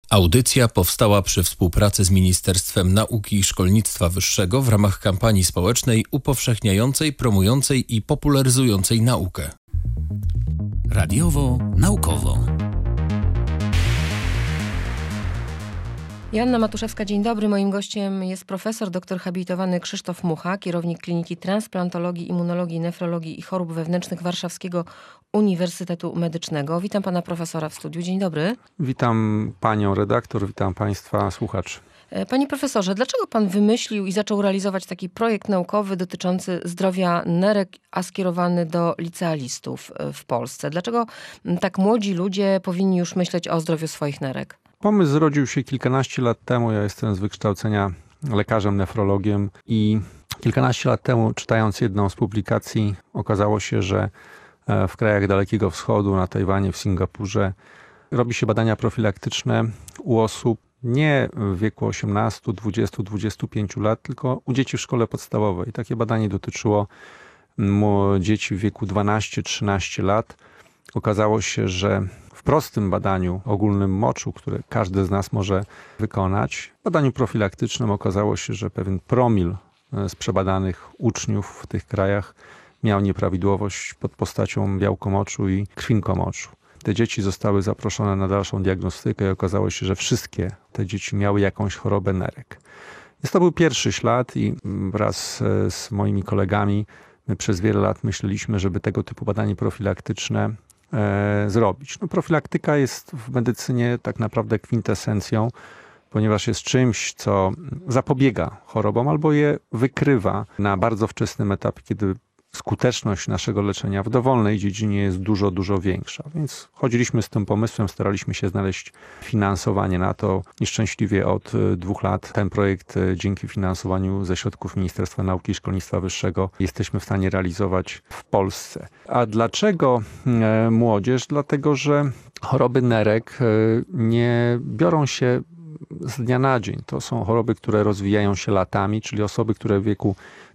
Audycja powstała przy współpracy z Ministerstwem Nauki i Szkolnictwa Wyższego w ramach kampanii społecznej upowszechniającej, promującej i popularyzującej naukę. Radiowo-naukowo. Joanna Matuszewska, dzień dobry. Moim gościem jest profesor dr habilitowany Krzysztof Mucha, kierownik Kliniki Transplantologii, Immunologii, Nefrologii i Chorób Wewnętrznych Warszawskiego Uniwersytetu Medycznego. Witam pana profesora w studiu. Dzień dobry. Witam panią redaktor, witam państwa słuchaczy. Panie profesorze, dlaczego pan wymyślił i zaczął realizować taki projekt naukowy dotyczący zdrowia nerek, a skierowany do licealistów w Polsce? Dlaczego tak młodzi ludzie powinni już myśleć o zdrowiu swoich nerek? Pomysł zrodził się kilkanaście lat temu. Ja jestem z wykształcenia lekarzem nefrologiem i kilkanaście lat temu, czytając jedną z publikacji, okazało się, że w krajach Dalekiego Wschodu, na Tajwanie, w Singapurze robi się badania profilaktyczne u osób nie w wieku 18, 20, 25 lat, tylko u dzieci w szkole podstawowej. Takie badanie dotyczyło dzieci w wieku 12-13 lat. Okazało się, że w prostym badaniu ogólnym moczu, które każdy z nas może wykonać, w badaniu profilaktycznym okazało się, że pewien promil z przebadanych uczniów w tych krajach miał nieprawidłowość pod postacią białkomoczu i krwinkomoczu. Te dzieci zostały zaproszone na dalszą diagnostykę i okazało się, że wszystkie te dzieci miały jakąś chorobę nerek. Więc to był pierwszy ślad i wraz z moimi kolegami my przez wiele lat myśleliśmy, żeby tego typu badanie profilaktyczne zrobić. Profilaktyka jest w medycynie tak naprawdę kwintesencją, ponieważ jest czymś, co zapobiega chorobom albo je wykrywa na bardzo wczesnym etapie, kiedy skuteczność naszego leczenia w dowolnej dziedzinie jest dużo, dużo większa. Więc chodziliśmy z tym pomysłem, staraliśmy się znaleźć finansowanie na to i szczęśliwie od 2 lat ten projekt dzięki finansowaniu ze środków Ministerstwa Nauki i Szkolnictwa Wyższego jesteśmy w stanie realizować w Polsce. A dlaczego młodzież? Dlatego, że choroby nerek nie biorą się z dnia na dzień. To są choroby, które rozwijają się latami, czyli osoby, które w wieku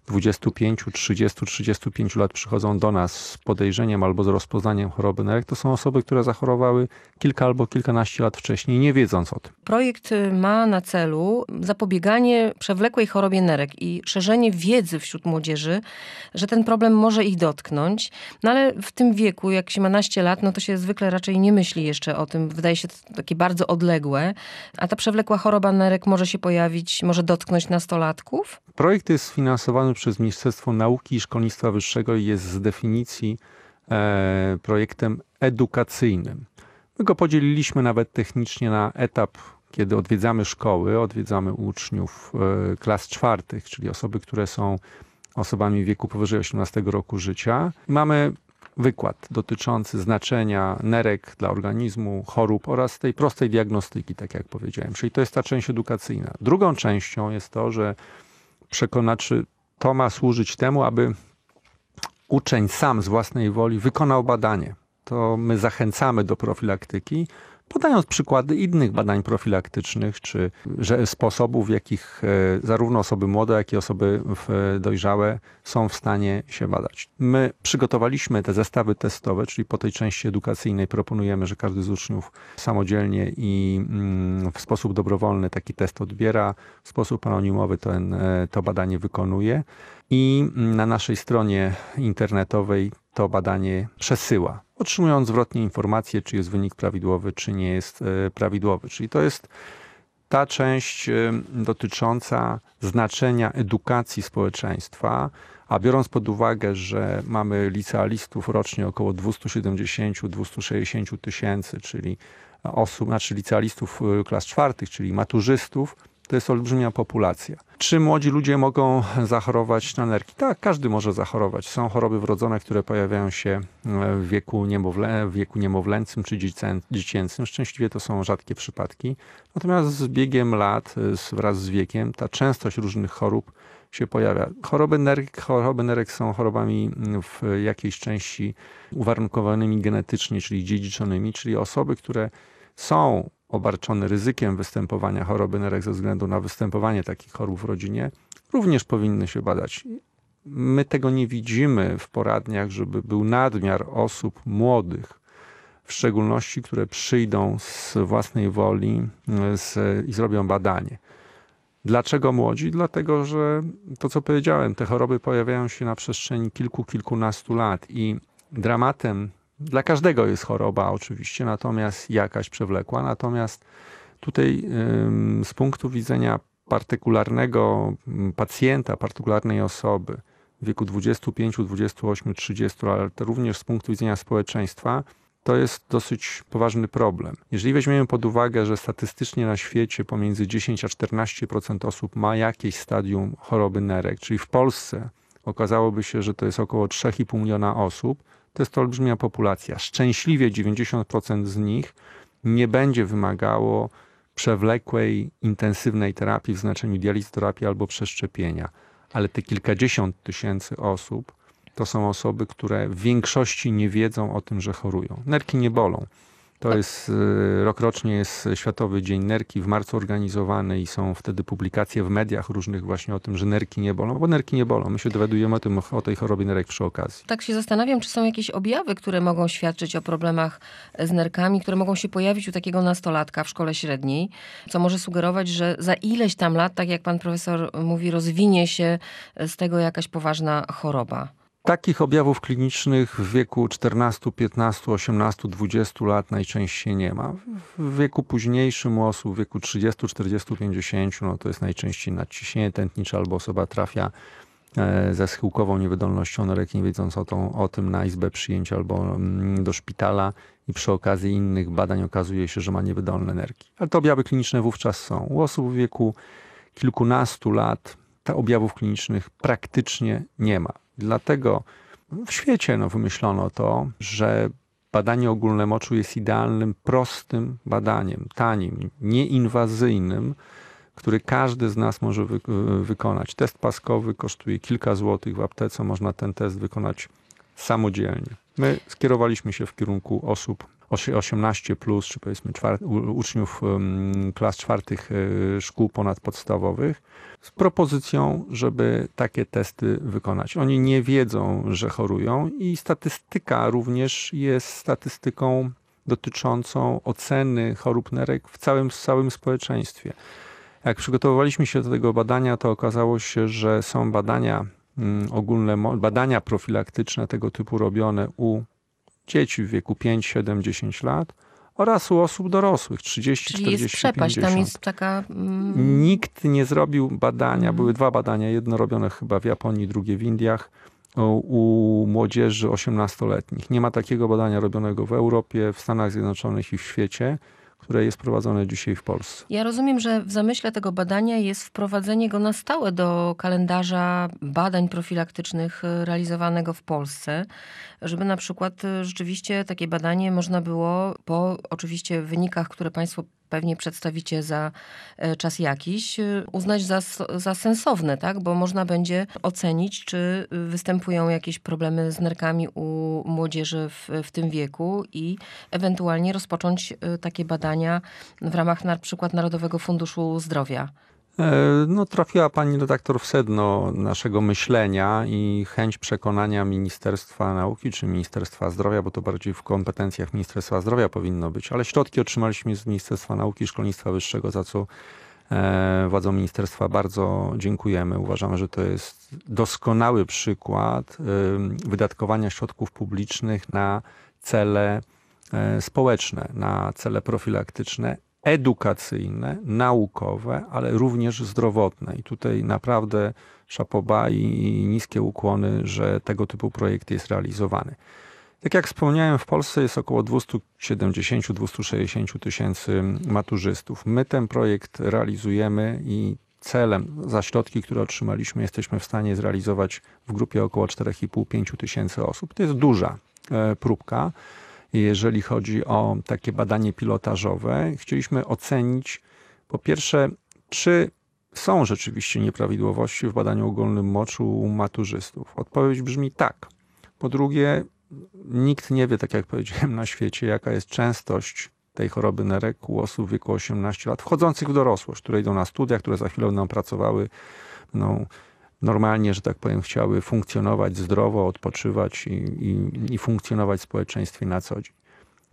25, 30, 35 lat przychodzą do nas z podejrzeniem albo z rozpoznaniem choroby nerek, to są osoby, które zachorowały kilka albo kilkanaście lat wcześniej, nie wiedząc o tym. Projekt ma na celu zapobieganie przewlekłej chorobie nerek i szerzenie wiedzy wśród młodzieży, że ten problem może ich dotknąć. No ale w tym wieku, jak się ma naście lat, no to się zwykle raczej nie myśli jeszcze o tym. Wydaje się to takie bardzo odległe. A ta przewlekła choroba nerek może się pojawić, może dotknąć nastolatków? Projekt jest sfinansowany przez Ministerstwo Nauki i Szkolnictwa Wyższego i jest z definicji projektem edukacyjnym. My go podzieliliśmy nawet technicznie na etap, kiedy odwiedzamy szkoły, odwiedzamy uczniów klas 4, czyli osoby, które są osobami w wieku powyżej 18 roku życia. Mamy wykład dotyczący znaczenia nerek dla organizmu, chorób oraz tej prostej diagnostyki, tak jak powiedziałem. Czyli to jest ta część edukacyjna. Drugą częścią jest to, że to ma służyć temu, aby uczeń sam z własnej woli wykonał badanie. To my zachęcamy do profilaktyki, podając przykłady innych badań profilaktycznych, czy sposobów, w jakich zarówno osoby młode, jak i osoby dojrzałe są w stanie się badać. My przygotowaliśmy te zestawy testowe, czyli po tej części edukacyjnej proponujemy, że każdy z uczniów samodzielnie i w sposób dobrowolny taki test odbiera, w sposób anonimowy to badanie wykonuje i na naszej stronie internetowej to badanie przesyła, otrzymując zwrotnie informację, czy jest wynik prawidłowy, czy nie jest prawidłowy. Czyli to jest ta część dotycząca znaczenia edukacji społeczeństwa, a biorąc pod uwagę, że mamy licealistów rocznie około 270-260 tysięcy, czyli licealistów klas 4, czyli maturzystów, to jest olbrzymia populacja. Czy młodzi ludzie mogą zachorować na nerki? Tak, każdy może zachorować. Są choroby wrodzone, które pojawiają się w wieku niemowlęcym czy dziecięcym. Szczęśliwie to są rzadkie przypadki. Natomiast z biegiem lat, wraz z wiekiem, ta częstość różnych chorób się pojawia. Choroby nerek są chorobami w jakiejś części uwarunkowanymi genetycznie, czyli dziedziczonymi, czyli osoby, które są obarczone ryzykiem występowania choroby nerek ze względu na występowanie takich chorób w rodzinie, również powinny się badać. My tego nie widzimy w poradniach, żeby był nadmiar osób młodych w szczególności, które przyjdą z własnej woli i zrobią badanie. Dlaczego młodzi? Dlatego, że to, co powiedziałem, te choroby pojawiają się na przestrzeni kilkunastu lat i dramatem dla każdego jest choroba oczywiście, natomiast jakaś przewlekła. Natomiast tutaj z punktu widzenia partykularnego pacjenta, partykularnej osoby w wieku 25, 28, 30 lat, ale to również z punktu widzenia społeczeństwa, to jest dosyć poważny problem. Jeżeli weźmiemy pod uwagę, że statystycznie na świecie pomiędzy 10 a 14% osób ma jakieś stadium choroby nerek, czyli w Polsce okazałoby się, że to jest około 3,5 miliona osób, to jest to olbrzymia populacja. Szczęśliwie 90% z nich nie będzie wymagało przewlekłej, intensywnej terapii w znaczeniu dializy, terapii albo przeszczepienia. Ale te kilkadziesiąt tysięcy osób to są osoby, które w większości nie wiedzą o tym, że chorują. Nerki nie bolą. To jest, rokrocznie jest Światowy Dzień Nerki, w marcu organizowany i są wtedy publikacje w mediach różnych właśnie o tym, że nerki nie bolą, bo nerki nie bolą. My się dowiadujemy o tej chorobie nerek przy okazji. Tak się zastanawiam, czy są jakieś objawy, które mogą świadczyć o problemach z nerkami, które mogą się pojawić u takiego nastolatka w szkole średniej, co może sugerować, że za ileś tam lat, tak jak pan profesor mówi, rozwinie się z tego jakaś poważna choroba. Takich objawów klinicznych w wieku 14, 15, 18, 20 lat najczęściej nie ma. W wieku późniejszym u osób w wieku 30, 40, 50 no to jest najczęściej nadciśnienie tętnicze albo osoba trafia ze schyłkową niewydolnością nerek, nie wiedząc o tym na izbę przyjęć albo do szpitala i przy okazji innych badań okazuje się, że ma niewydolne nerki. Ale te objawy kliniczne wówczas są. U osób w wieku kilkunastu lat te objawów klinicznych praktycznie nie ma. Dlatego w świecie wymyślono to, że badanie ogólne moczu jest idealnym, prostym badaniem, tanim, nieinwazyjnym, który każdy z nas może wykonać. Test paskowy kosztuje kilka złotych w aptece, można ten test wykonać samodzielnie. My skierowaliśmy się w kierunku osób 18+, czy powiedzmy uczniów klas czwartych szkół ponadpodstawowych, z propozycją, żeby takie testy wykonać. Oni nie wiedzą, że chorują i statystyka również jest statystyką dotyczącą oceny chorób nerek w całym społeczeństwie. Jak przygotowywaliśmy się do tego badania, to okazało się, że są badania ogólne, badania profilaktyczne tego typu robione u dzieci w wieku 5, 7, 10 lat oraz u osób dorosłych 30, Czyli 40, jest przepaść, 50. tam jest taka... Nikt nie zrobił badania, były dwa badania, jedno robione chyba w Japonii, drugie w Indiach, u młodzieży 18-letnich. Nie ma takiego badania robionego w Europie, w Stanach Zjednoczonych i w świecie, które jest prowadzone dzisiaj w Polsce. Ja rozumiem, że w zamyśle tego badania jest wprowadzenie go na stałe do kalendarza badań profilaktycznych realizowanego w Polsce, żeby na przykład rzeczywiście takie badanie można było po oczywiście wynikach, które państwo pewnie przedstawicie za czas jakiś, uznać za sensowne, tak? Bo można będzie ocenić, czy występują jakieś problemy z nerkami u młodzieży w tym wieku i ewentualnie rozpocząć takie badania w ramach na przykład Narodowego Funduszu Zdrowia. Trafiła pani redaktor w sedno naszego myślenia i chęć przekonania Ministerstwa Nauki czy Ministerstwa Zdrowia, bo to bardziej w kompetencjach Ministerstwa Zdrowia powinno być, ale środki otrzymaliśmy z Ministerstwa Nauki i Szkolnictwa Wyższego, za co władzom ministerstwa bardzo dziękujemy. Uważamy, że to jest doskonały przykład wydatkowania środków publicznych na cele społeczne, na cele profilaktyczne, edukacyjne, naukowe, ale również zdrowotne. I tutaj naprawdę szapoba i niskie ukłony, że tego typu projekt jest realizowany. Tak jak wspomniałem, w Polsce jest około 270-260 tysięcy maturzystów. My ten projekt realizujemy i celem, za środki, które otrzymaliśmy, jesteśmy w stanie zrealizować w grupie około 4,5-5 tysięcy osób. To jest duża próbka. Jeżeli chodzi o takie badanie pilotażowe, chcieliśmy ocenić po pierwsze, czy są rzeczywiście nieprawidłowości w badaniu ogólnym moczu u maturzystów. Odpowiedź brzmi tak. Po drugie, nikt nie wie, tak jak powiedziałem, na świecie, jaka jest częstość tej choroby nerek u osób w wieku 18 lat, wchodzących w dorosłość, które idą na studia, które za chwilę będą pracowały, normalnie, że tak powiem, chciały funkcjonować zdrowo, odpoczywać i funkcjonować w społeczeństwie na co dzień.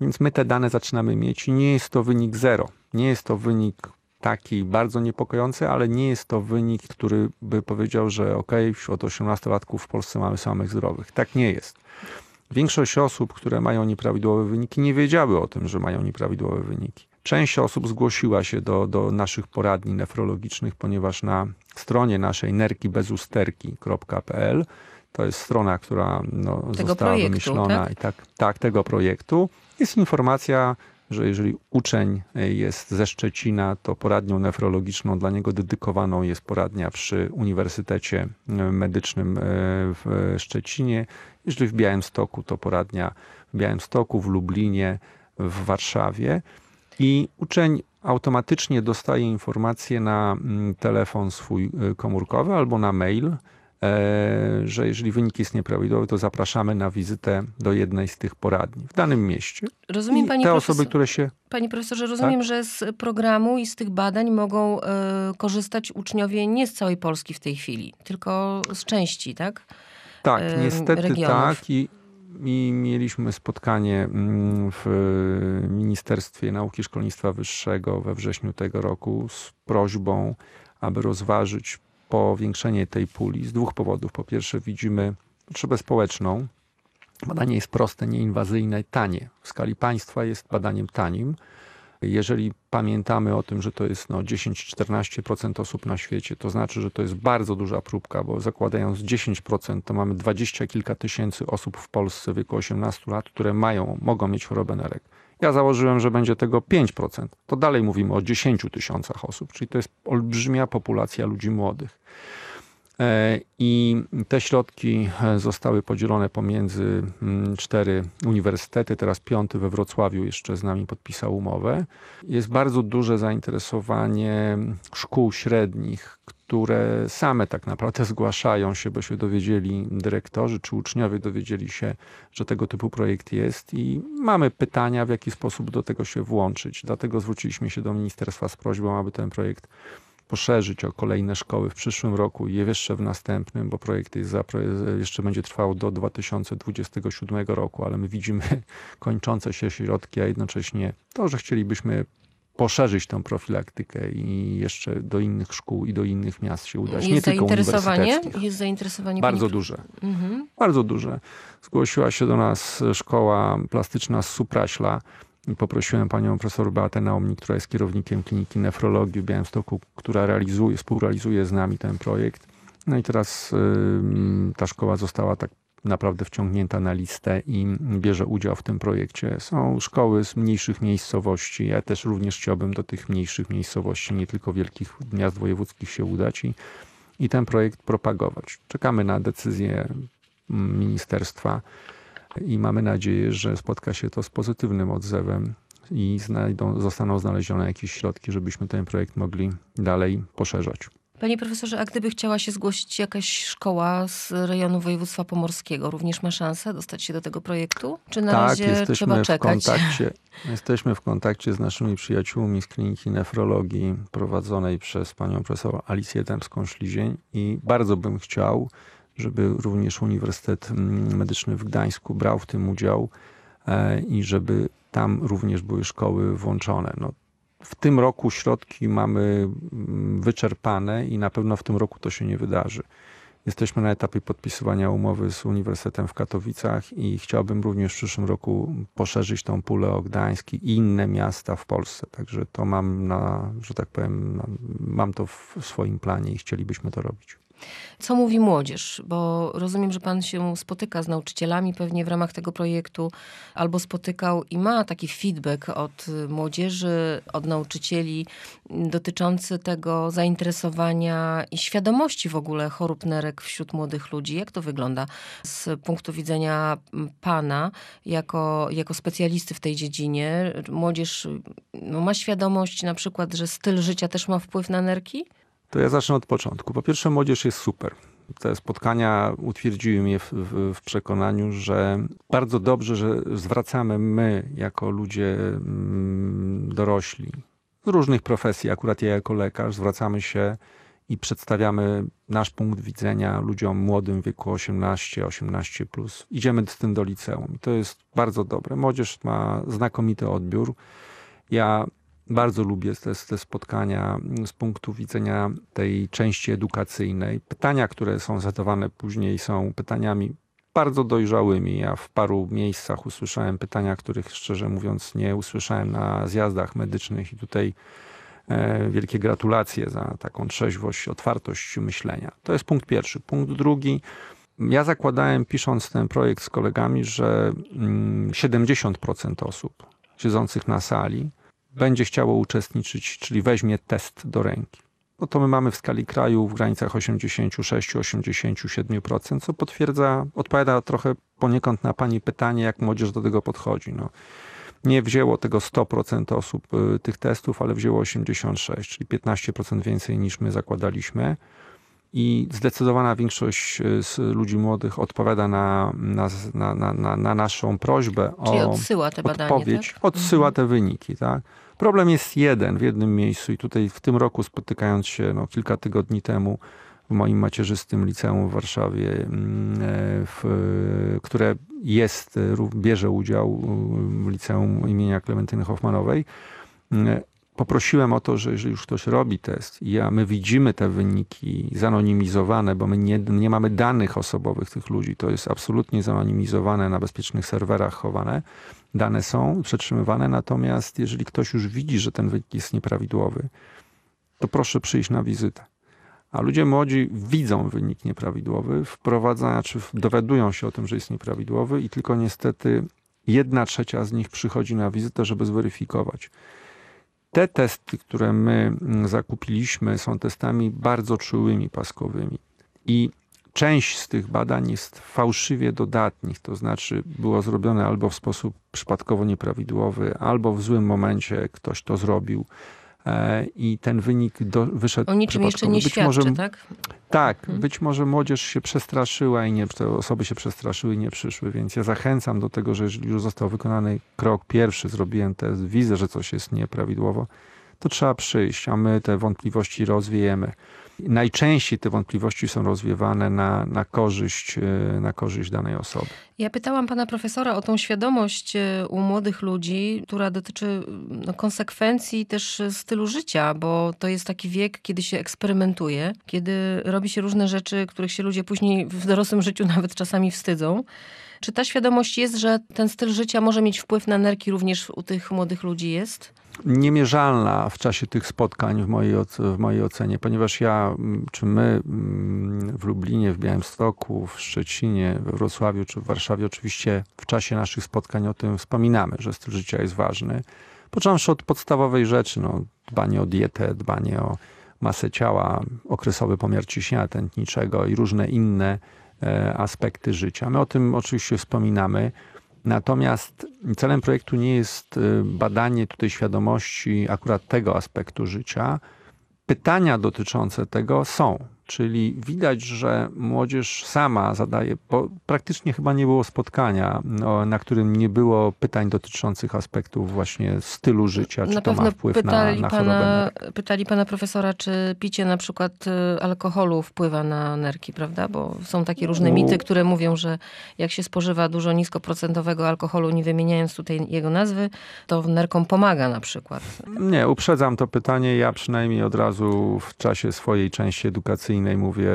Więc my te dane zaczynamy mieć i nie jest to wynik zero. Nie jest to wynik taki bardzo niepokojący, ale nie jest to wynik, który by powiedział, że wśród 18-latków w Polsce mamy samych zdrowych. Tak nie jest. Większość osób, które mają nieprawidłowe wyniki, nie wiedziały o tym, że mają nieprawidłowe wyniki. Część osób zgłosiła się do naszych poradni nefrologicznych, ponieważ na stronie naszej nerkibezusterki.pl, to jest strona, która została wymyślona, tak, tego projektu, jest informacja, że jeżeli uczeń jest ze Szczecina, to poradnią nefrologiczną dla niego dedykowaną jest poradnia przy Uniwersytecie Medycznym w Szczecinie. Jeżeli w Białymstoku, to poradnia w Białymstoku, w Lublinie, w Warszawie. I uczeń automatycznie dostaje informację na telefon swój komórkowy albo na mail, że jeżeli wynik jest nieprawidłowy, to zapraszamy na wizytę do jednej z tych poradni w danym mieście. Rozumiem, osoby, które się... Panie profesorze, rozumiem, tak? Że z programu i z tych badań mogą korzystać uczniowie nie z całej Polski w tej chwili, tylko z części, tak? Tak, niestety regionów. Tak. I mieliśmy spotkanie w Ministerstwie Nauki i Szkolnictwa Wyższego we wrześniu tego roku z prośbą, aby rozważyć powiększenie tej puli z dwóch powodów. Po pierwsze, widzimy potrzebę społeczną. Badanie jest proste, nieinwazyjne, tanie. W skali państwa jest badaniem tanim. Jeżeli pamiętamy o tym, że to jest 10-14% osób na świecie, to znaczy, że to jest bardzo duża próbka, bo zakładając 10%, to mamy 20 kilka tysięcy osób w Polsce w wieku 18 lat, które mogą mieć chorobę nerek. Ja założyłem, że będzie tego 5%. To dalej mówimy o 10 tysiącach osób, czyli to jest olbrzymia populacja ludzi młodych. I te środki zostały podzielone pomiędzy 4 uniwersytety, teraz 5 we Wrocławiu jeszcze z nami podpisał umowę. Jest bardzo duże zainteresowanie szkół średnich, które same tak naprawdę zgłaszają się, bo się dowiedzieli dyrektorzy czy uczniowie dowiedzieli się, że tego typu projekt jest i mamy pytania, w jaki sposób do tego się włączyć. Dlatego zwróciliśmy się do ministerstwa z prośbą, aby ten projekt poszerzyć o kolejne szkoły w przyszłym roku i jeszcze w następnym, bo projekt jeszcze będzie trwał do 2027 roku, ale my widzimy kończące się środki, a jednocześnie to, że chcielibyśmy poszerzyć tę profilaktykę i jeszcze do innych szkół i do innych miast się udać. Nie tylko uniwersyteckich. Jest zainteresowanie? Bardzo duże. Bardzo duże. Zgłosiła się do nas szkoła plastyczna z Supraśla. I poprosiłem panią profesor Beatę Naumnik, która jest kierownikiem Kliniki Nefrologii w Białymstoku, która współrealizuje z nami ten projekt. No i teraz ta szkoła została tak naprawdę wciągnięta na listę i bierze udział w tym projekcie. Są szkoły z mniejszych miejscowości. Ja też również chciałbym do tych mniejszych miejscowości, nie tylko wielkich miast wojewódzkich się udać i ten projekt propagować. Czekamy na decyzję ministerstwa. I mamy nadzieję, że spotka się to z pozytywnym odzewem i zostaną znalezione jakieś środki, żebyśmy ten projekt mogli dalej poszerzać. Panie profesorze, a gdyby chciała się zgłosić jakaś szkoła z rejonu województwa pomorskiego, również ma szansę dostać się do tego projektu? Czy na razie trzeba czekać? Jesteśmy w kontakcie z naszymi przyjaciółmi z Kliniki Nefrologii prowadzonej przez panią profesor Alicję Dębską-Ślizień i bardzo bym chciał, żeby również Uniwersytet Medyczny w Gdańsku brał w tym udział i żeby tam również były szkoły włączone. W tym roku środki mamy wyczerpane i na pewno w tym roku to się nie wydarzy. Jesteśmy na etapie podpisywania umowy z Uniwersytetem w Katowicach i chciałbym również w przyszłym roku poszerzyć tą pulę o Gdańsk i inne miasta w Polsce. Także to mam to w swoim planie i chcielibyśmy to robić. Co mówi młodzież? Bo rozumiem, że pan się spotyka z nauczycielami pewnie w ramach tego projektu, albo spotykał i ma taki feedback od młodzieży, od nauczycieli dotyczący tego zainteresowania i świadomości w ogóle chorób nerek wśród młodych ludzi. Jak to wygląda z punktu widzenia pana jako specjalisty w tej dziedzinie? Młodzież ma świadomość na przykład, że styl życia też ma wpływ na nerki? To ja zacznę od początku. Po pierwsze, młodzież jest super. Te spotkania utwierdziły mnie w przekonaniu, że bardzo dobrze, że zwracamy my, jako ludzie dorośli, z różnych profesji, akurat ja jako lekarz, zwracamy się i przedstawiamy nasz punkt widzenia ludziom młodym w wieku 18+. Idziemy z tym do liceum. To jest bardzo dobre. Młodzież ma znakomity odbiór. Ja bardzo lubię te spotkania z punktu widzenia tej części edukacyjnej. Pytania, które są zadawane później, są pytaniami bardzo dojrzałymi. Ja w paru miejscach usłyszałem pytania, których szczerze mówiąc nie usłyszałem na zjazdach medycznych i tutaj wielkie gratulacje za taką trzeźwość, otwartość myślenia. To jest punkt pierwszy. Punkt drugi. Ja zakładałem, pisząc ten projekt z kolegami, że 70% osób siedzących na sali będzie chciało uczestniczyć, czyli weźmie test do ręki. No to my mamy w skali kraju w granicach 86-87%, co odpowiada trochę poniekąd na pani pytanie, jak młodzież do tego podchodzi. No, nie wzięło tego 100% osób tych testów, ale wzięło 86%, czyli 15% więcej niż my zakładaliśmy. I zdecydowana większość z ludzi młodych odpowiada na naszą prośbę Czyli o odsyła te badanie, odpowiedź. tak? Odsyła te wyniki, tak? Problem jest jeden w jednym miejscu i tutaj w tym roku spotykając się kilka tygodni temu w moim macierzystym liceum w Warszawie, które bierze udział w liceum imienia Klementyny Hoffmanowej, poprosiłem o to, że jeżeli już ktoś robi test i my widzimy te wyniki zanonimizowane, bo my nie mamy danych osobowych tych ludzi, to jest absolutnie zanonimizowane, na bezpiecznych serwerach chowane, dane są przetrzymywane, natomiast jeżeli ktoś już widzi, że ten wynik jest nieprawidłowy, to proszę przyjść na wizytę. A ludzie młodzi widzą wynik nieprawidłowy, dowiadują się o tym, że jest nieprawidłowy i tylko niestety 1/3 z nich przychodzi na wizytę, żeby zweryfikować. Te testy, które my zakupiliśmy, są testami bardzo czułymi, paskowymi. I część z tych badań jest fałszywie dodatnich, to znaczy było zrobione albo w sposób przypadkowo nieprawidłowy, albo w złym momencie ktoś to zrobił i ten wynik wyszedł O niczym jeszcze nie świadczy, tak? Tak, być może młodzież się przestraszyła i te osoby się przestraszyły i nie przyszły, więc ja zachęcam do tego, że jeżeli już został wykonany krok pierwszy, zrobiłem test, widzę, że coś jest nieprawidłowo, to trzeba przyjść, a my te wątpliwości rozwiejemy. Najczęściej te wątpliwości są rozwiewane na korzyść danej osoby. Ja pytałam pana profesora o tą świadomość u młodych ludzi, która dotyczy konsekwencji też stylu życia, bo to jest taki wiek, kiedy się eksperymentuje, kiedy robi się różne rzeczy, których się ludzie później w dorosłym życiu nawet czasami wstydzą. Czy ta świadomość jest, że ten styl życia może mieć wpływ na nerki również u tych młodych ludzi jest? Niemierzalna w czasie tych spotkań w mojej ocenie, ponieważ my w Lublinie, w Białymstoku, w Szczecinie, we Wrocławiu czy w Warszawie oczywiście w czasie naszych spotkań o tym wspominamy, że styl życia jest ważny. Począwszy od podstawowej rzeczy, dbanie o dietę, dbanie o masę ciała, okresowy pomiar ciśnienia tętniczego i różne inne aspekty życia. My o tym oczywiście wspominamy. Natomiast celem projektu nie jest badanie tutaj świadomości akurat tego aspektu życia. Pytania dotyczące tego są, czyli widać, że młodzież sama zadaje, bo praktycznie chyba nie było spotkania, na którym nie było pytań dotyczących aspektów właśnie stylu życia, czy to ma wpływ na chorobę nerek. Pytali pana profesora, czy picie na przykład alkoholu wpływa na nerki, prawda? Bo są takie różne mity, które mówią, że jak się spożywa dużo niskoprocentowego alkoholu, nie wymieniając tutaj jego nazwy, to nerkom pomaga na przykład. Nie, uprzedzam to pytanie. Ja przynajmniej od razu w czasie swojej części edukacyjnej mówię,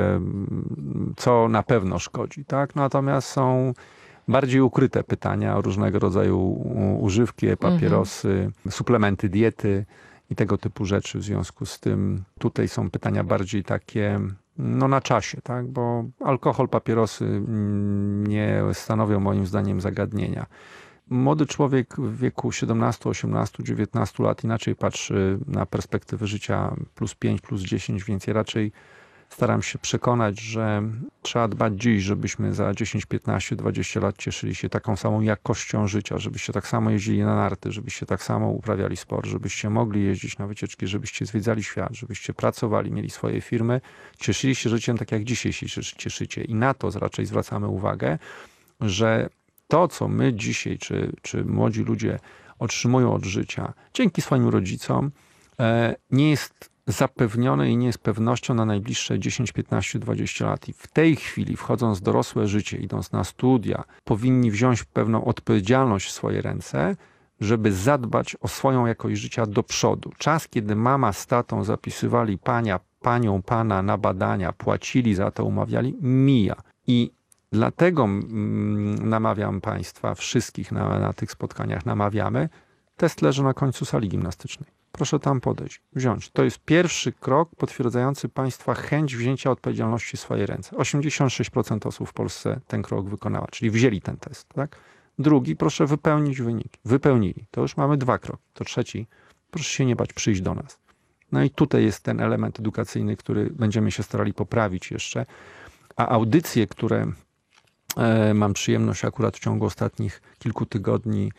co na pewno szkodzi, tak? Natomiast są bardziej ukryte pytania o różnego rodzaju używki, papierosy, suplementy diety i tego typu rzeczy. W związku z tym tutaj są pytania bardziej takie na czasie, tak? Bo alkohol, papierosy nie stanowią moim zdaniem zagadnienia. Młody człowiek w wieku 17, 18, 19 lat inaczej patrzy na perspektywę życia +5, +10, więc ja raczej staram się przekonać, że trzeba dbać dziś, żebyśmy za 10, 15, 20 lat cieszyli się taką samą jakością życia, żebyście tak samo jeździli na narty, żebyście tak samo uprawiali sport, żebyście mogli jeździć na wycieczki, żebyście zwiedzali świat, żebyście pracowali, mieli swoje firmy, cieszyli się życiem tak jak dzisiaj się cieszycie. I na to raczej zwracamy uwagę, że to, co my dzisiaj, czy młodzi ludzie otrzymują od życia dzięki swoim rodzicom, nie jest zapewnione i nie jest pewnością na najbliższe 10, 15, 20 lat. I w tej chwili, wchodząc w dorosłe życie, idąc na studia, powinni wziąć pewną odpowiedzialność w swoje ręce, żeby zadbać o swoją jakość życia do przodu. Czas, kiedy mama z tatą zapisywali panią, pana na badania, płacili za to, umawiali, mija. I dlatego namawiam Państwa, wszystkich na tych spotkaniach namawiamy, test leży na końcu sali gimnastycznej. Proszę tam podejść, wziąć. To jest pierwszy krok potwierdzający Państwa chęć wzięcia odpowiedzialności w swoje ręce. 86% osób w Polsce ten krok wykonała, czyli wzięli ten test. Tak? Drugi, proszę wypełnić wyniki. Wypełnili. To już mamy 2 kroki. To trzeci, proszę się nie bać, przyjść do nas. No i tutaj jest ten element edukacyjny, który będziemy się starali poprawić jeszcze. A audycje, które mam przyjemność akurat w ciągu ostatnich kilku tygodni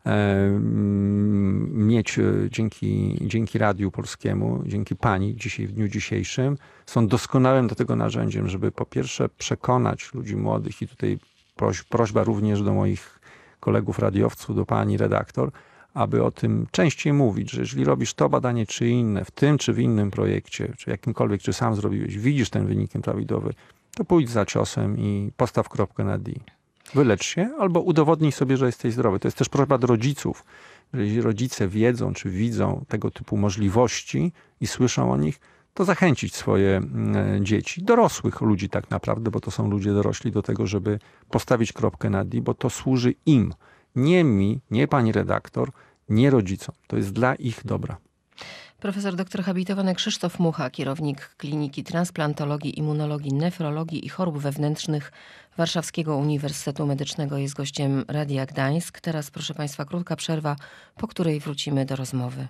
mieć dzięki Radiu Polskiemu, dzięki pani dzisiaj, w dniu dzisiejszym, są doskonałym do tego narzędziem, żeby po pierwsze przekonać ludzi młodych i tutaj prośba również do moich kolegów radiowców, do pani redaktor, aby o tym częściej mówić, że jeżeli robisz to badanie czy inne, w tym czy w innym projekcie, czy jakimkolwiek, czy sam zrobiłeś, widzisz ten wynik prawidłowy, to pójdź za ciosem i postaw kropkę na D. Wylecz się albo udowodnij sobie, że jesteś zdrowy. To jest też prośba do rodziców. Jeżeli rodzice wiedzą, czy widzą tego typu możliwości i słyszą o nich, to zachęcić swoje dzieci, dorosłych ludzi tak naprawdę, bo to są ludzie dorośli, do tego, żeby postawić kropkę na D, bo to służy im. Nie mi, nie pani redaktor, nie rodzicom. To jest dla ich dobra. Profesor doktor habilitowany Krzysztof Mucha, kierownik Kliniki Transplantologii, Immunologii, Nefrologii i Chorób Wewnętrznych Warszawskiego Uniwersytetu Medycznego, jest gościem Radia Gdańsk. Teraz, proszę Państwa, krótka przerwa, po której wrócimy do rozmowy.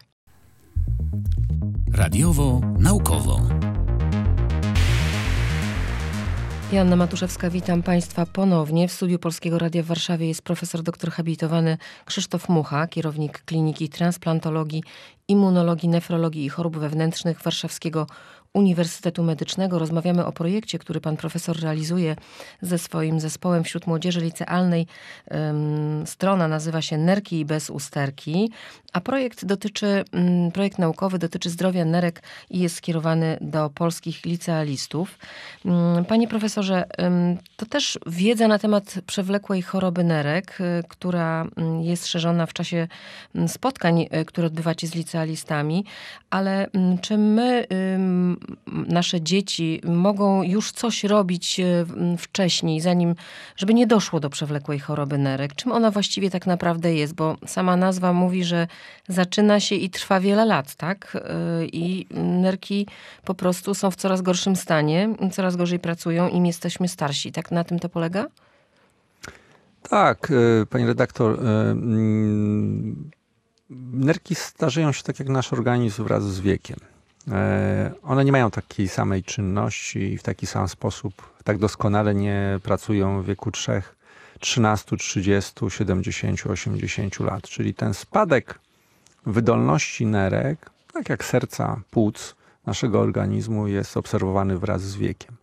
Radiowo-naukowo. Joanna Matuszewska, witam Państwa ponownie. W studiu Polskiego Radia w Warszawie jest profesor doktor habilitowany Krzysztof Mucha, kierownik Kliniki Transplantologii, Immunologii, Nefrologii i Chorób Wewnętrznych Warszawskiego Uniwersytetu Medycznego. Rozmawiamy o projekcie, który pan profesor realizuje ze swoim zespołem wśród młodzieży licealnej. Strona nazywa się Nerki i bez usterki, a projekt naukowy dotyczy zdrowia nerek i jest skierowany do polskich licealistów. Panie profesorze, to też wiedza na temat przewlekłej choroby nerek, która jest szerzona w czasie spotkań, które odbywacie z licealistami, ale czy my, nasze dzieci mogą już coś robić wcześniej, żeby nie doszło do przewlekłej choroby nerek? Czym ona właściwie tak naprawdę jest? Bo sama nazwa mówi, że zaczyna się i trwa wiele lat, tak? I nerki po prostu są w coraz gorszym stanie, coraz gorzej pracują, im jesteśmy starsi. Tak na tym to polega? Tak, pani redaktor. Nerki starzeją się tak jak nasz organizm wraz z wiekiem. One nie mają takiej samej czynności i w taki sam sposób tak doskonale nie pracują w wieku 13, 30, 70, 80 lat. Czyli ten spadek wydolności nerek, tak jak serca, płuc naszego organizmu, jest obserwowany wraz z wiekiem.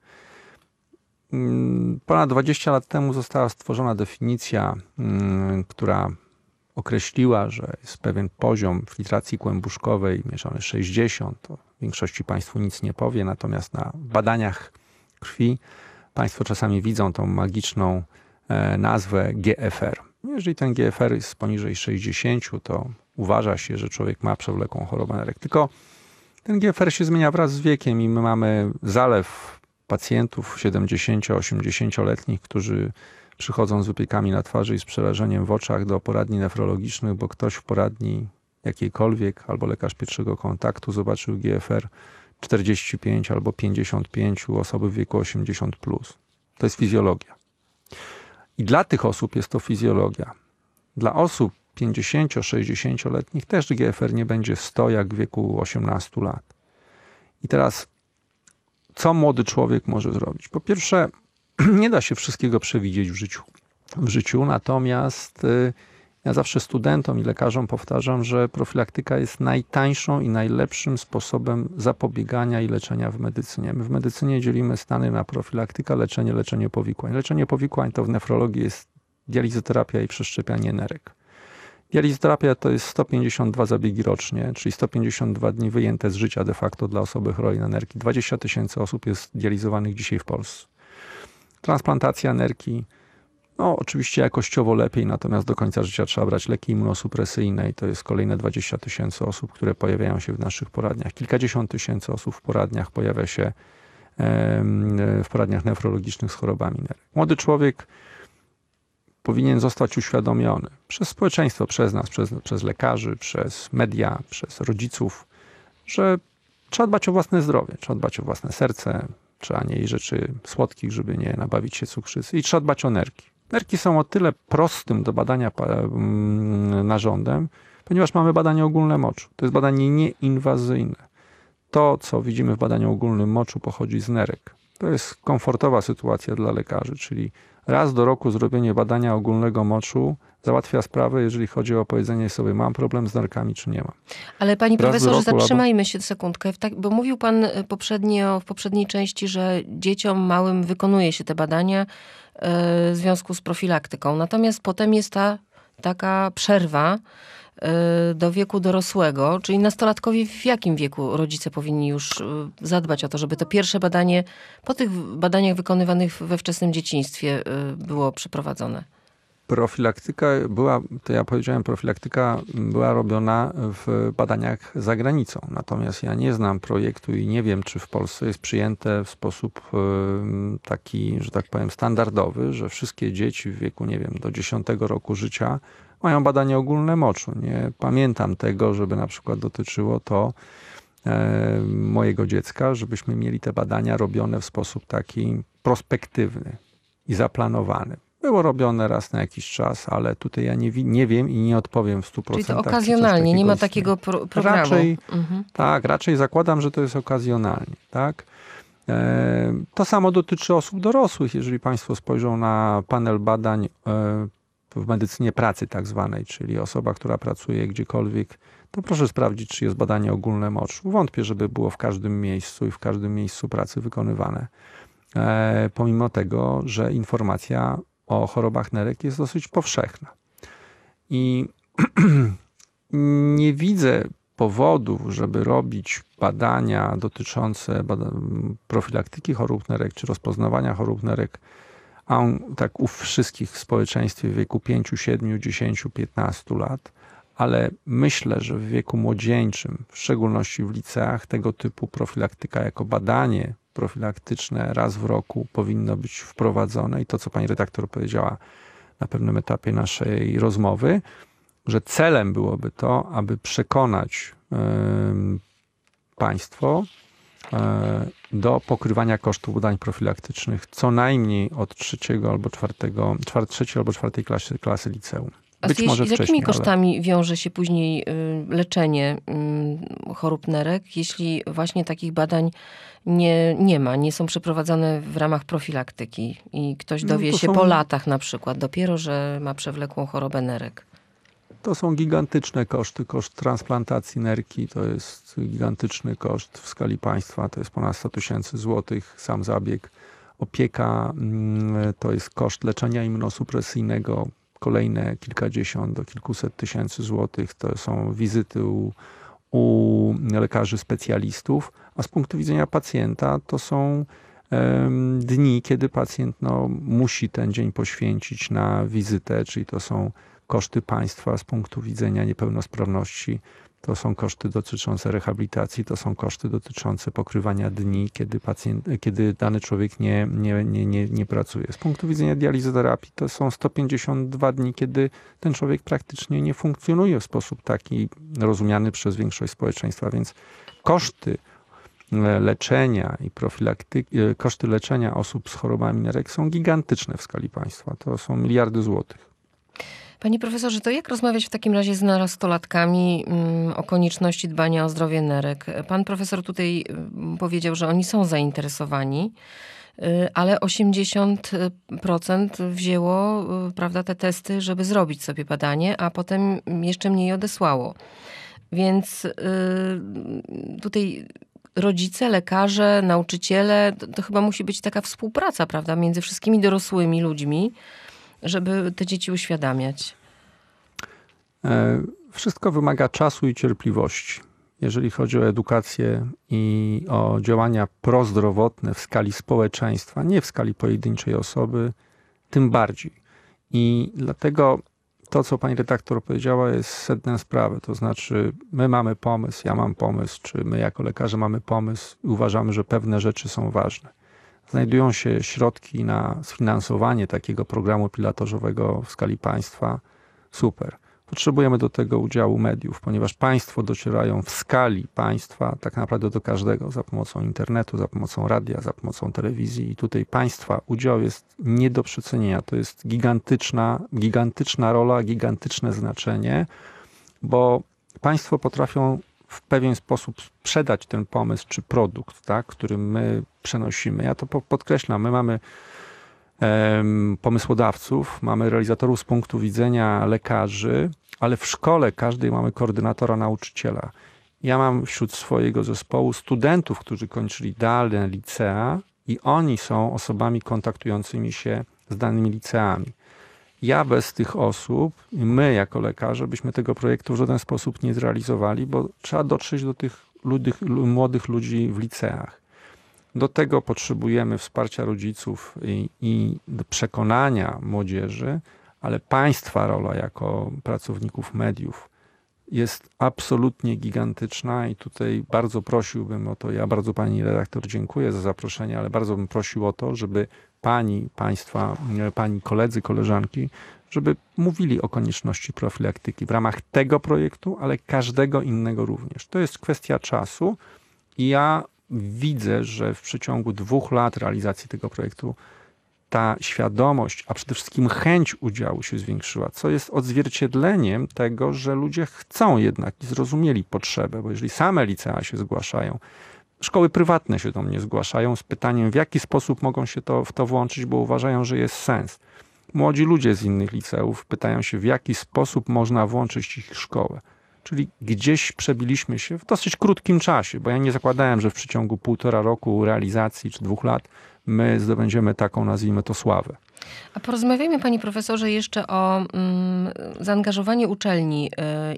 Ponad 20 lat temu została stworzona definicja, która określiła, że jest pewien poziom filtracji kłębuszkowej mierzony 60. To w większości Państwu nic nie powie, natomiast na badaniach krwi Państwo czasami widzą tą magiczną nazwę GFR. Jeżeli ten GFR jest poniżej 60, to uważa się, że człowiek ma przewlekłą chorobę nerek. Tylko ten GFR się zmienia wraz z wiekiem i my mamy zalew pacjentów 70-80-letnich, którzy przychodzą z wypiekami na twarzy i z przerażeniem w oczach do poradni nefrologicznych, bo ktoś w poradni jakiejkolwiek albo lekarz pierwszego kontaktu zobaczył GFR 45 albo 55 u osoby w wieku 80+. To jest fizjologia. I dla tych osób jest to fizjologia. Dla osób 50-60-letnich też GFR nie będzie 100 jak w wieku 18 lat. I teraz, co młody człowiek może zrobić? Po pierwsze, nie da się wszystkiego przewidzieć w życiu, natomiast ja zawsze studentom i lekarzom powtarzam, że profilaktyka jest najtańszą i najlepszym sposobem zapobiegania i leczenia w medycynie. My w medycynie dzielimy stany na profilaktyka, leczenie powikłań. Leczenie powikłań to w nefrologii jest dializoterapia i przeszczepianie nerek. Dializoterapia to jest 152 zabiegi rocznie, czyli 152 dni wyjęte z życia de facto dla osoby chorej na nerki. 20 000 osób jest dializowanych dzisiaj w Polsce. Transplantacja nerki, no oczywiście jakościowo lepiej, natomiast do końca życia trzeba brać leki immunosupresyjne i to jest kolejne 20 000 osób, które pojawiają się w naszych poradniach. Kilkadziesiąt tysięcy osób w poradniach pojawia się w poradniach nefrologicznych z chorobami nerek. Młody człowiek powinien zostać uświadomiony przez społeczeństwo, przez nas, przez lekarzy, przez media, przez rodziców, że trzeba dbać o własne zdrowie, trzeba dbać o własne serce, trzeba nie jeść rzeczy słodkich, żeby nie nabawić się cukrzycy i trzeba dbać o nerki. Nerki są o tyle prostym do badania narządem, ponieważ mamy badanie ogólne moczu. To jest badanie nieinwazyjne. To, co widzimy w badaniu ogólnym moczu, pochodzi z nerek. To jest komfortowa sytuacja dla lekarzy, czyli raz do roku zrobienie badania ogólnego moczu załatwia sprawę, jeżeli chodzi o powiedzenie sobie, mam problem z nerkami, czy nie mam. Ale panie profesorze, roku, zatrzymajmy się sekundkę, bo mówił pan w poprzedniej części, że dzieciom małym wykonuje się te badania w związku z profilaktyką. Natomiast potem jest taka przerwa do wieku dorosłego, czyli nastolatkowie w jakim wieku rodzice powinni już zadbać o to, żeby to pierwsze badanie po tych badaniach wykonywanych we wczesnym dzieciństwie było przeprowadzone? Profilaktyka była robiona w badaniach za granicą. Natomiast ja nie znam projektu i nie wiem, czy w Polsce jest przyjęte w sposób taki, że tak powiem, standardowy, że wszystkie dzieci w wieku, nie wiem, do 10 roku życia mają badanie ogólne moczu. Nie pamiętam tego, żeby na przykład dotyczyło to mojego dziecka, żebyśmy mieli te badania robione w sposób taki prospektywny i zaplanowany. Było robione raz na jakiś czas, ale tutaj ja nie wiem i nie odpowiem w 100%. Czyli to okazjonalnie, nie ma takiego programu. Raczej zakładam, że to jest okazjonalnie. Tak? To samo dotyczy osób dorosłych. Jeżeli państwo spojrzą na panel badań w medycynie pracy tak zwanej, czyli osoba, która pracuje gdziekolwiek, to proszę sprawdzić, czy jest badanie ogólne moczu. Wątpię, żeby było w każdym miejscu i w każdym miejscu pracy wykonywane. Pomimo tego, że informacja o chorobach nerek jest dosyć powszechna. I nie widzę powodów, żeby robić badania dotyczące profilaktyki chorób nerek czy rozpoznawania chorób nerek, tak u wszystkich w społeczeństwie w wieku 5, 7, 10, 15 lat, ale myślę, że w wieku młodzieńczym, w szczególności w liceach, tego typu profilaktyka jako badanie profilaktyczne raz w roku powinno być wprowadzone i to, co pani redaktor powiedziała na pewnym etapie naszej rozmowy, że celem byłoby to, aby przekonać państwo do pokrywania kosztów badań profilaktycznych co najmniej od trzeciej albo czwartej klasy liceum. Być może z jakimi wcześniej, kosztami wiąże się później leczenie chorób nerek, jeśli właśnie takich badań nie są przeprowadzane w ramach profilaktyki i ktoś dowie się po latach na przykład dopiero, że ma przewlekłą chorobę nerek? To są gigantyczne koszty. Koszt transplantacji nerki to jest gigantyczny koszt w skali państwa. To jest ponad 100 000 złotych sam zabieg. Opieka to jest koszt leczenia immunosupresyjnego. Kolejne kilkadziesiąt do kilkuset tysięcy złotych. To są wizyty u lekarzy specjalistów. A z punktu widzenia pacjenta to są dni, kiedy pacjent musi ten dzień poświęcić na wizytę, czyli to są koszty państwa z punktu widzenia niepełnosprawności, to są koszty dotyczące rehabilitacji, to są koszty dotyczące pokrywania dni, kiedy dany człowiek nie pracuje. Z punktu widzenia dializoterapii to są 152 dni, kiedy ten człowiek praktycznie nie funkcjonuje w sposób taki rozumiany przez większość społeczeństwa, więc koszty leczenia i profilaktyki, koszty leczenia osób z chorobami nerek są gigantyczne w skali państwa. To są miliardy złotych. Panie profesorze, to jak rozmawiać w takim razie z nastolatkami o konieczności dbania o zdrowie nerek? Pan profesor tutaj powiedział, że oni są zainteresowani, ale 80% wzięło, prawda, te testy, żeby zrobić sobie badanie, a potem jeszcze mniej odesłało. Więc tutaj rodzice, lekarze, nauczyciele, to chyba musi być taka współpraca, prawda, między wszystkimi dorosłymi ludźmi, żeby te dzieci uświadamiać. Wszystko wymaga czasu i cierpliwości. Jeżeli chodzi o edukację i o działania prozdrowotne w skali społeczeństwa, nie w skali pojedynczej osoby, tym bardziej. I dlatego to, co pani redaktor powiedziała, jest sednem sprawy. To znaczy, my mamy pomysł, ja mam pomysł, czy my jako lekarze mamy pomysł i uważamy, że pewne rzeczy są ważne. Znajdują się środki na sfinansowanie takiego programu pilotażowego w skali państwa. Super. Potrzebujemy do tego udziału mediów, ponieważ państwo docierają w skali państwa tak naprawdę do każdego za pomocą internetu, za pomocą radia, za pomocą telewizji. I tutaj państwa udział jest nie do przecenienia. To jest gigantyczna rola, gigantyczne znaczenie, bo państwo potrafią w pewien sposób sprzedać ten pomysł czy produkt, tak, który my przenosimy. Ja to podkreślam, my mamy pomysłodawców, mamy realizatorów z punktu widzenia lekarzy, ale w szkole każdej mamy koordynatora nauczyciela. Ja mam wśród swojego zespołu studentów, którzy kończyli dane licea i oni są osobami kontaktującymi się z danymi liceami. Ja bez tych osób i my jako lekarze byśmy tego projektu w żaden sposób nie zrealizowali, bo trzeba dotrzeć do tych młodych ludzi w liceach. Do tego potrzebujemy wsparcia rodziców i przekonania młodzieży, ale państwa rola jako pracowników mediów jest absolutnie gigantyczna i tutaj bardzo prosiłbym o to, ja bardzo pani redaktor dziękuję za zaproszenie, ale bardzo bym prosił o to, żeby państwa, pani koledzy, koleżanki, żeby mówili o konieczności profilaktyki w ramach tego projektu, ale każdego innego również. To jest kwestia czasu i ja widzę, że w przeciągu 2 lat realizacji tego projektu ta świadomość, a przede wszystkim chęć udziału się zwiększyła, co jest odzwierciedleniem tego, że ludzie chcą jednak i zrozumieli potrzebę, bo jeżeli same licea się zgłaszają, szkoły prywatne się do mnie zgłaszają z pytaniem, w jaki sposób mogą się w to włączyć, bo uważają, że jest sens. Młodzi ludzie z innych liceów pytają się, w jaki sposób można włączyć ich szkołę. Czyli gdzieś przebiliśmy się w dosyć krótkim czasie, bo ja nie zakładałem, że w przeciągu 1,5 roku realizacji czy 2 lat my zdobędziemy taką, nazwijmy to, sławę. A porozmawiajmy, panie profesorze, jeszcze o zaangażowaniu uczelni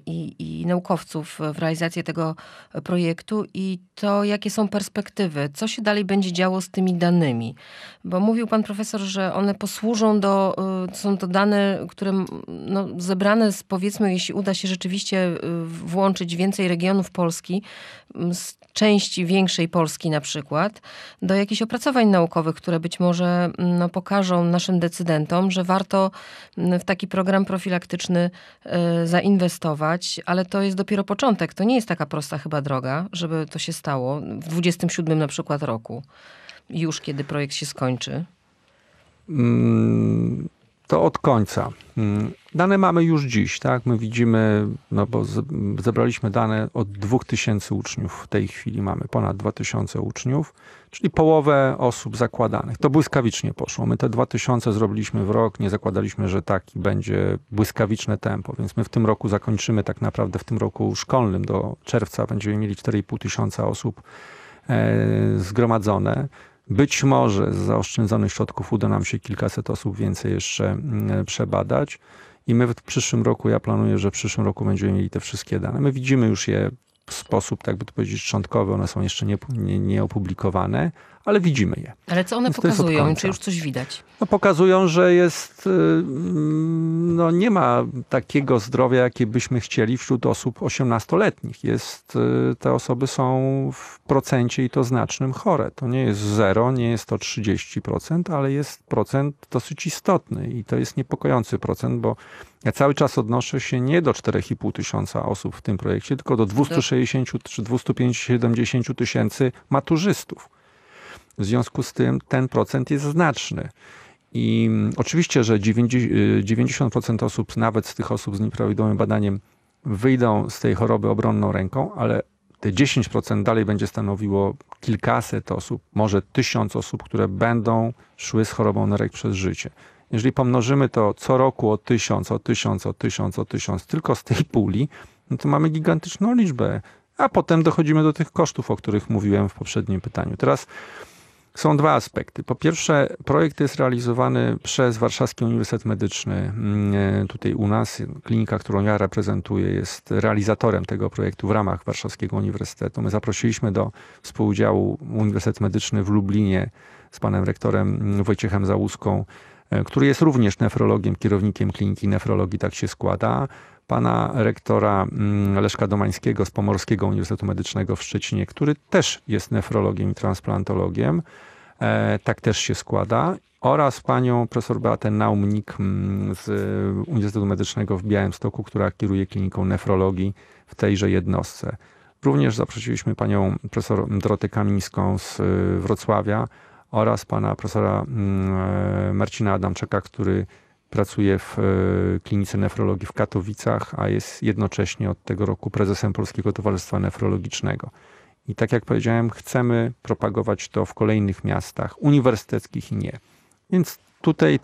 i naukowców w realizację tego projektu i to, jakie są perspektywy, co się dalej będzie działo z tymi danymi. Bo mówił pan profesor, że one posłużą są to dane, które zebrane powiedzmy, jeśli uda się rzeczywiście włączyć więcej regionów Polski, z części większej Polski na przykład, do jakichś opracowań naukowych, które być może pokażą naszym decydentom, że warto w taki program profilaktyczny zainwestować, ale to jest dopiero początek. To nie jest taka prosta chyba droga, żeby to się stało w 27 na przykład roku, już kiedy projekt się skończy. To od końca. Dane mamy już dziś, tak? My widzimy, bo zebraliśmy dane od 2000 uczniów. W tej chwili mamy ponad 2000 uczniów, czyli połowę osób zakładanych. To błyskawicznie poszło. My te 2000 zrobiliśmy w rok, nie zakładaliśmy, że taki będzie błyskawiczne tempo, więc my w tym roku zakończymy tak naprawdę w tym roku szkolnym do czerwca będziemy mieli 4500 osób zgromadzone. Być może z zaoszczędzonych środków uda nam się kilkaset osób więcej jeszcze przebadać i my w przyszłym roku, ja planuję, że w przyszłym roku będziemy mieli te wszystkie dane. My widzimy już je w sposób, tak by to powiedzieć, szczątkowy, one są jeszcze nie opublikowane, ale widzimy je. Ale co one pokazują? Czy już coś widać? Pokazują, że jest, nie ma takiego zdrowia, jakie byśmy chcieli wśród osób 18-letnich. Te osoby są w procencie i to znacznym chore. To nie jest 0, nie jest to 30%, ale jest procent dosyć istotny i to jest niepokojący procent, bo ja cały czas odnoszę się nie do 4500 osób w tym projekcie, tylko do 260 czy 270 tysięcy maturzystów. W związku z tym ten procent jest znaczny. I oczywiście, że 90% osób, nawet z tych osób z nieprawidłowym badaniem, wyjdą z tej choroby obronną ręką, ale te 10% dalej będzie stanowiło kilkaset osób, może 1000 osób, które będą szły z chorobą nerek przez życie. Jeżeli pomnożymy to co roku o 1000 tylko z tej puli, no to mamy gigantyczną liczbę. A potem dochodzimy do tych kosztów, o których mówiłem w poprzednim pytaniu. Teraz Są dwa aspekty. Po pierwsze, projekt jest realizowany przez Warszawski Uniwersytet Medyczny. Tutaj u nas klinika, którą ja reprezentuję, jest realizatorem tego projektu w ramach Warszawskiego Uniwersytetu. My zaprosiliśmy do współudziału Uniwersytet Medyczny w Lublinie z panem rektorem Wojciechem Załuską, który jest również nefrologiem, kierownikiem kliniki nefrologii, tak się składa. Pana rektora Leszka Domańskiego z Pomorskiego Uniwersytetu Medycznego w Szczecinie, który też jest nefrologiem i transplantologiem. Tak też się składa. Oraz panią profesor Beatę Naumnik z Uniwersytetu Medycznego w Białymstoku, która kieruje kliniką nefrologii w tejże jednostce. Również zaprosiliśmy panią profesor Dorotę Kamińską z Wrocławia oraz pana profesora Marcina Adamczaka, który pracuje w klinice nefrologii w Katowicach, a jest jednocześnie od tego roku prezesem Polskiego Towarzystwa Nefrologicznego. I tak jak powiedziałem, chcemy propagować to w kolejnych miastach uniwersyteckich i nie. Więc tutaj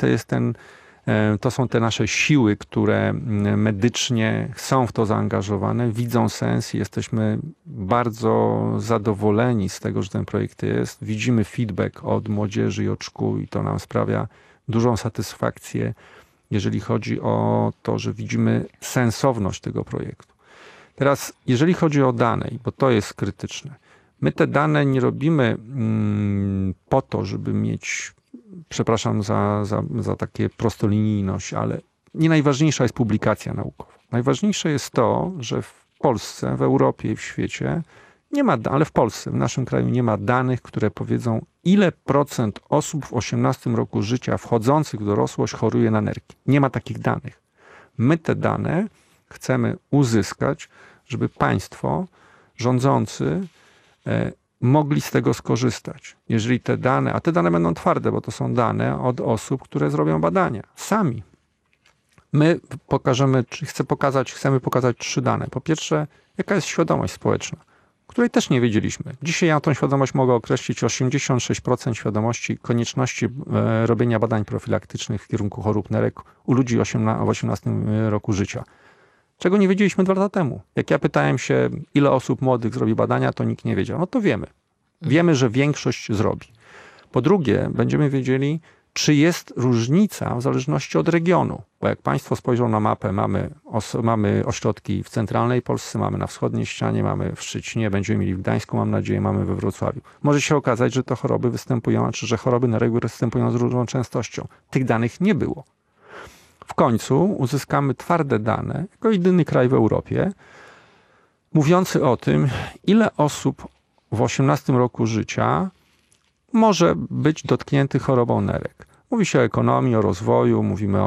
to są te nasze siły, które medycznie są w to zaangażowane, widzą sens i jesteśmy bardzo zadowoleni z tego, że ten projekt jest. Widzimy feedback od młodzieży i od szkół i to nam sprawia dużą satysfakcję, jeżeli chodzi o to, że widzimy sensowność tego projektu. Teraz, jeżeli chodzi o dane, bo to jest krytyczne, my te dane nie robimy po to, żeby mieć, przepraszam za takie prostolinijność, ale nie najważniejsza jest publikacja naukowa. Najważniejsze jest to, że w Polsce, w Europie i w świecie nie ma, ale w Polsce, w naszym kraju nie ma danych, które powiedzą, ile procent osób w 18 roku życia wchodzących w dorosłość choruje na nerki. Nie ma takich danych. My te dane chcemy uzyskać, żeby państwo, rządzący mogli z tego skorzystać. Jeżeli te dane, a te dane będą twarde, bo to są dane od osób, które zrobią badania. Sami. My chcemy pokazać 3 dane. Po pierwsze, jaka jest świadomość społeczna, której też nie wiedzieliśmy. Dzisiaj ja tą świadomość mogę określić 86% świadomości konieczności robienia badań profilaktycznych w kierunku chorób nerek u ludzi w 18 roku życia. Czego nie wiedzieliśmy 2 lata temu. Jak ja pytałem się, ile osób młodych zrobi badania, to nikt nie wiedział. No to wiemy. Wiemy, że większość zrobi. Po drugie, będziemy wiedzieli, czy jest różnica w zależności od regionu. Bo jak państwo spojrzą na mapę, mamy ośrodki w centralnej Polsce, mamy na wschodniej ścianie, mamy w Szczecinie, będziemy mieli w Gdańsku, mam nadzieję, mamy we Wrocławiu. Może się okazać, że te choroby występują, czy że choroby nerek występują z różną częstością. Tych danych nie było. W końcu uzyskamy twarde dane, jako jedyny kraj w Europie, mówiący o tym, ile osób w 18 roku życia może być dotkniętych chorobą nerek. Mówi się o ekonomii, o rozwoju, mówimy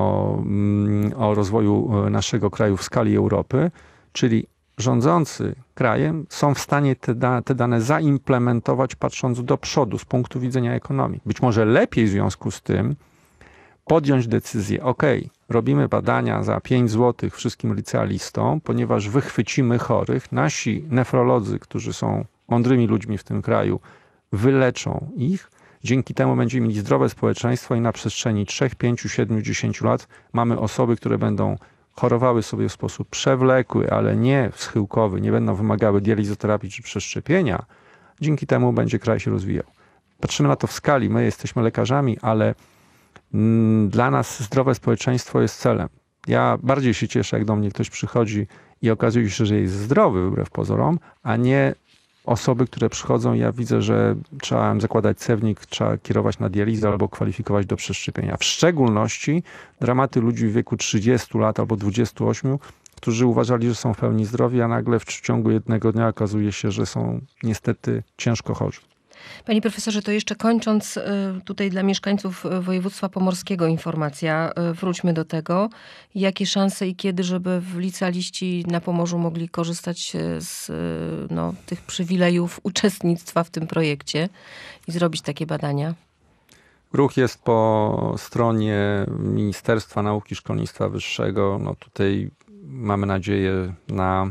o rozwoju naszego kraju w skali Europy, czyli rządzący krajem są w stanie te dane zaimplementować, patrząc do przodu z punktu widzenia ekonomii. Być może lepiej w związku z tym podjąć decyzję, robimy badania za 5 zł wszystkim licealistom, ponieważ wychwycimy chorych, nasi nefrolodzy, którzy są mądrymi ludźmi w tym kraju, wyleczą ich. Dzięki temu będziemy mieli zdrowe społeczeństwo i na przestrzeni 3, 5, 7, 10 lat mamy osoby, które będą chorowały sobie w sposób przewlekły, ale nie schyłkowy, nie będą wymagały dializoterapii czy przeszczepienia. Dzięki temu będzie kraj się rozwijał. Patrzymy na to w skali. My jesteśmy lekarzami, ale dla nas zdrowe społeczeństwo jest celem. Ja bardziej się cieszę, jak do mnie ktoś przychodzi i okazuje się, że jest zdrowy wbrew pozorom, a nie osoby, które przychodzą i ja widzę, że trzeba zakładać cewnik, trzeba kierować na dializę albo kwalifikować do przeszczepienia. W szczególności dramaty ludzi w wieku 30 lat albo 28, którzy uważali, że są w pełni zdrowi, a nagle w ciągu jednego dnia okazuje się, że są niestety ciężko chorzy. Panie profesorze, to jeszcze kończąc tutaj dla mieszkańców województwa pomorskiego informacja, wróćmy do tego. Jakie szanse i kiedy, żeby licealiści na Pomorzu mogli korzystać z tych przywilejów uczestnictwa w tym projekcie i zrobić takie badania? Ruch jest po stronie Ministerstwa Nauki i Szkolnictwa Wyższego. Tutaj mamy nadzieję na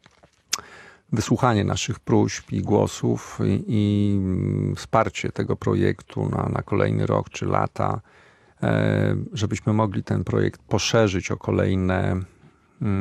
wysłuchanie naszych próśb i głosów i wsparcie tego projektu na kolejny rok czy lata, żebyśmy mogli ten projekt poszerzyć o kolejne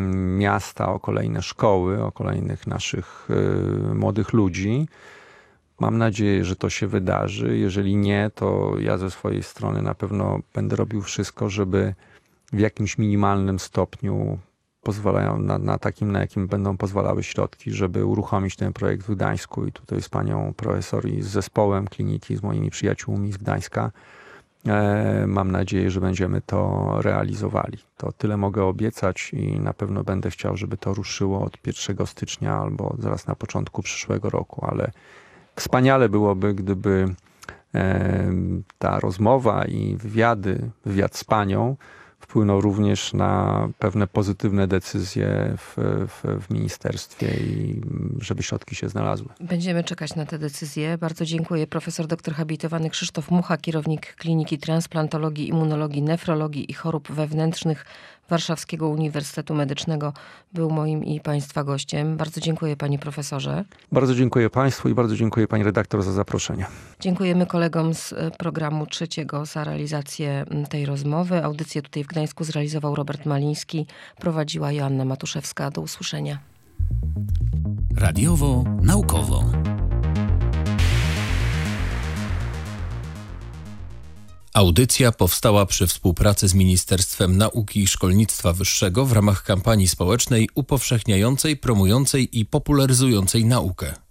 miasta, o kolejne szkoły, o kolejnych naszych młodych ludzi. Mam nadzieję, że to się wydarzy. Jeżeli nie, to ja ze swojej strony na pewno będę robił wszystko, żeby w jakimś minimalnym stopniu pozwalają na takim, na jakim będą pozwalały środki, żeby uruchomić ten projekt w Gdańsku i tutaj z panią profesor i z zespołem kliniki, z moimi przyjaciółmi z Gdańska. Mam nadzieję, że będziemy to realizowali. To tyle mogę obiecać i na pewno będę chciał, żeby to ruszyło od 1 stycznia albo zaraz na początku przyszłego roku, ale wspaniale byłoby, gdyby ta rozmowa i wywiad z panią wpłynął również na pewne pozytywne decyzje w ministerstwie i żeby środki się znalazły. Będziemy czekać na te decyzje. Bardzo dziękuję. Profesor doktor habilitowany Krzysztof Mucha, kierownik Kliniki Transplantologii, Immunologii, Nefrologii i Chorób Wewnętrznych Warszawskiego Uniwersytetu Medycznego, był moim i państwa gościem. Bardzo dziękuję panie profesorze. Bardzo dziękuję państwu i bardzo dziękuję pani redaktor za zaproszenie. Dziękujemy kolegom z programu Trzeciego za realizację tej rozmowy. Audycję tutaj w Gdańsku zrealizował Robert Maliński, prowadziła Joanna Matuszewska. Do usłyszenia. Radiowo naukowo. Audycja powstała przy współpracy z Ministerstwem Nauki i Szkolnictwa Wyższego w ramach kampanii społecznej upowszechniającej, promującej i popularyzującej naukę.